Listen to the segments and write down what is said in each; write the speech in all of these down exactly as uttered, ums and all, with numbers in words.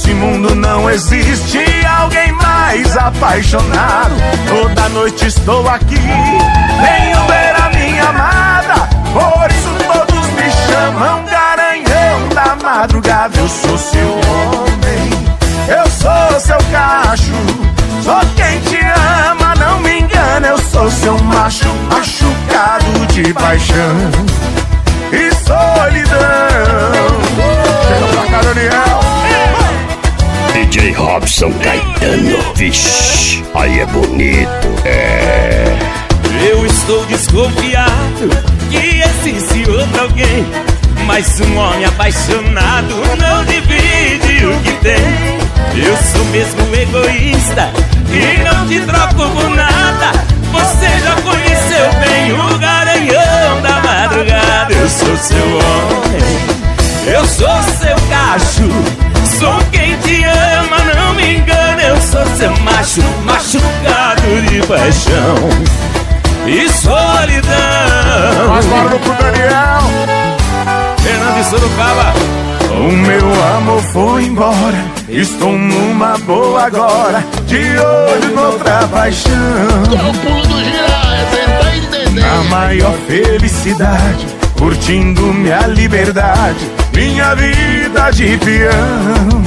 Nesse mundo não existe alguém mais apaixonado. Toda noite estou aqui, venho ver a minha amada. Por isso todos me chamam Garanhão da madrugada. Eu sou seu homem, eu sou seu cacho, sou quem te ama, não me engana. Eu sou seu macho, machucado de paixão e solidão. Chega pra cá, Daniel. D J Robson Caetano, vixe, aí é bonito, é. Eu estou desconfiado que existe outro alguém, mas um homem apaixonado não divide o que tem. Eu sou mesmo egoísta e não te troco por nada. Você já conheceu bem o Garanhão da madrugada. Eu sou seu homem, eu sou seu cacho, sou quem te ama, não me engana. Eu sou seu macho, machucado de paixão e solidão. Mais barulho pro Daniel. Fernando de Sorocaba. O meu amor foi embora, estou numa boa agora, de olho noutra paixão. Qual o pulo do girar? É tentar entender. Na maior felicidade, curtindo minha liberdade, minha vida de peão.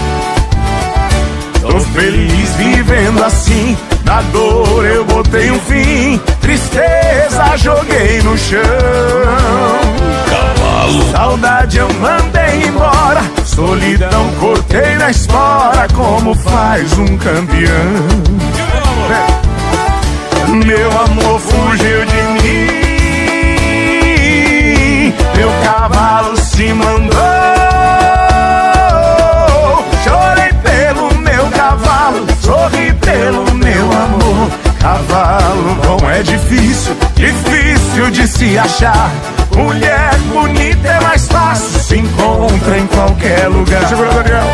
Tô feliz vivendo assim, na dor eu botei um fim, tristeza joguei no chão. Cavalo. Saudade eu mandei embora, solidão cortei na espora, como faz um campeão. Meu amor fugiu de mim, meu cavalo se mandou. Chorei pelo meu cavalo, sorri pelo meu amor. Cavalo bom é difícil, difícil de se achar. Mulher bonita é mais fácil, se encontra em qualquer lugar. Segura, Daniel.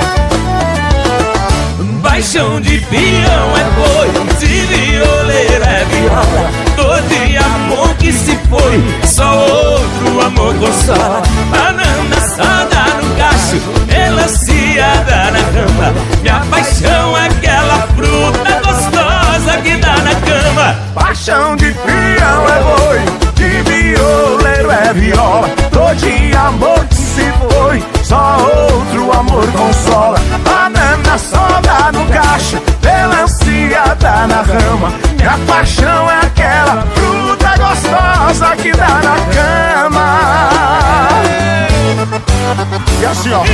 Paixão de peão é boi, de violeiro é viola. Todo de amor que se foi, só outro amor consola. Banana assada no cacho, melanciada na cama. Minha paixão é aquela fruta gostosa que dá na cama. Paixão de peão é boi, de violeiro é viola. Todo de amor que se foi, só outro amor consola. Banana soda no cacho, melanciada na rama. Minha paixão é aquela fruta gostosa que dá na cama. E assim, ó.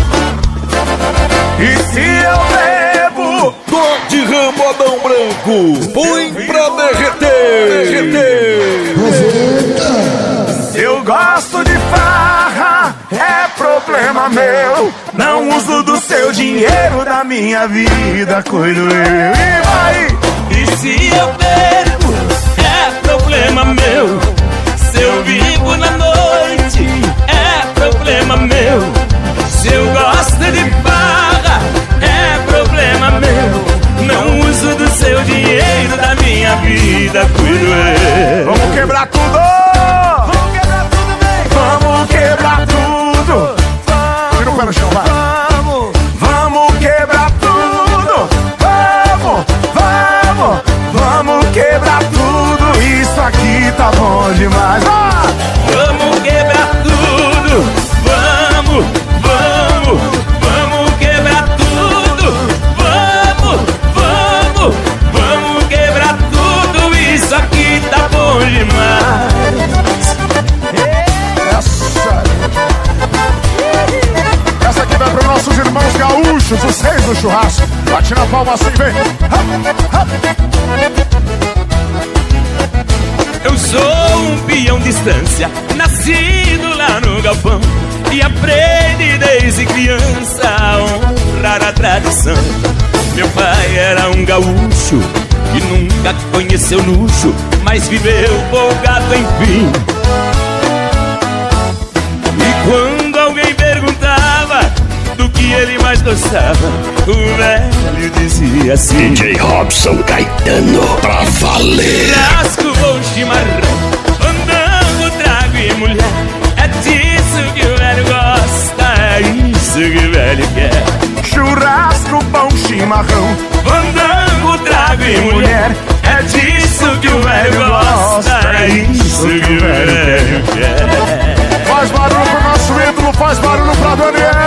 E se eu bebo Dom de Rambodão Branco, põe pra derreter, derreter. Se eu gosto de farra, é problema meu. Não uso do seu dinheiro, da minha vida cuido eu. E vai! E se eu bebo, é problema meu. Se eu vivo na noite, é problema meu. Se eu gosto de farra, é problema meu. Não uso do seu dinheiro, da minha vida cuido eu. Vamos quebrar tudo! Vamos quebrar tudo, vem! Vamos quebrar tudo! Tira o pé no chão, vai! Vamos! Vamos quebrar tudo! Vamos! Vamos! Vamos quebrar tudo! Isso aqui tá bom demais! Ah! Vamos quebrar tudo! Vamos! Vamos! Vamos quebrar tudo! Vamos! Vamos! Vamos quebrar tudo! Isso aqui tá bom demais! Essa, essa aqui vai para nossos irmãos gaúchos, os reis do churrasco. Bate na palma assim, vem. Eu sou um peão de estância, nascido lá no galpão, e aprendi desde criança a honrar a tradição. Meu pai era um gaúcho que nunca conheceu luxo, mas viveu folgado enfim. E quando alguém perguntava do que ele mais gostava, o velho dizia assim: D J Robson Caetano, pra valer. Churrasco, bom chimarrão, andando, trago e mulher. É disso que o velho gosta, é isso que o velho quer. de mulher. É disso que o velho gosta, é isso que o velho quer. Faz barulho pro nosso ídolo, faz barulho pra Daniel.